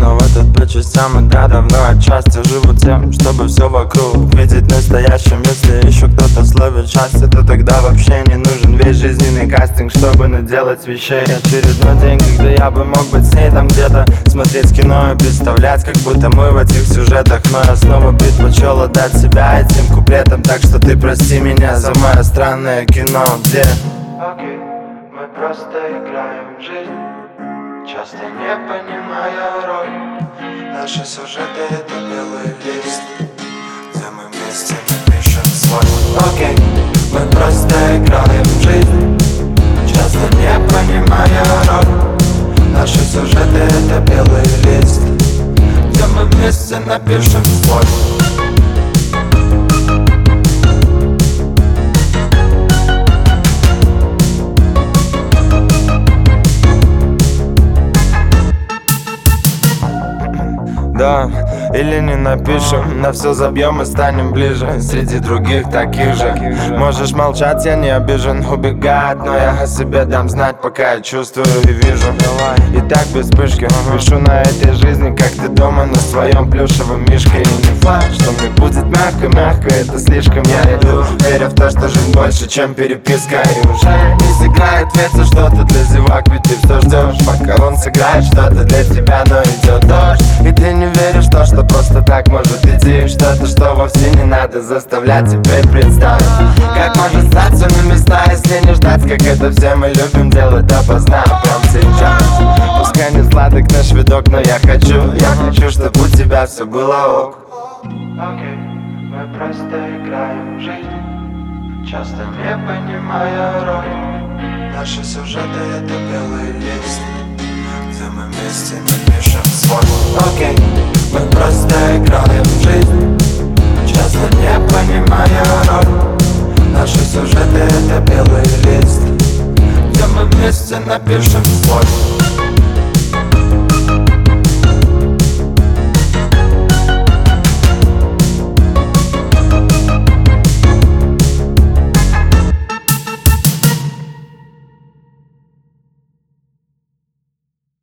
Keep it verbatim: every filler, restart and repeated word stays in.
но в этот по частям. И да, давно отчасти живу тем, чтобы все вокруг видеть настоящим. Если еще кто-то словит счастье, то тогда вообще не нужен весь жизненный кастинг, чтобы наделать вещей. Очередной день, когда я бы мог быть с ней там где-то, смотреть кино и представлять, как будто мы в этих сюжетах. Но я снова предпочел отдать себя этим куплетам. Так что ты прости меня за мое странное кино, где окей, мы просто играем в жизнь, часто не понимая роль. Наши сюжеты — это белый лист, где мы вместе напишем свой. Окей, мы просто играем в жизнь, часто не понимая роль. Наши сюжеты — это белый лист, где мы вместе напишем свой. Да, или не напишем, на все забьем и станем ближе среди других таких же. Можешь молчать, я не обижен, убегать, но я о себе дам знать, пока я чувствую и вижу. И так без вспышки пишу на этой жизни, как ты дома на своем плюшевом мишке. И не факт, что мне будет мягко-мягко, это слишком я иду, веря в то, что жизнь больше, чем переписка. И уже не сыграет ветер что-то для зевак, ведь ты все ждешь, пока он сыграет что-то для тебя. Но идет дождь, и ты не веришь в то, что просто так может идти. Что-то, что вовсе не надо заставлять тебя представить, как может статься на места, если не ждать, как это все мы любим делать допоздна. Прям сейчас, пускай не сладок наш видок, но я хочу, я хочу, чтобы у тебя все было ок. Окей, мы просто играем в жизнь, часто не понимая роль. Наши сюжеты — это белый лист, где мы вместе напишем свой. Окей, мы просто играем в жизнь, часто не понимая роль. Наши сюжеты — это белый лист, где мы вместе напишем свой.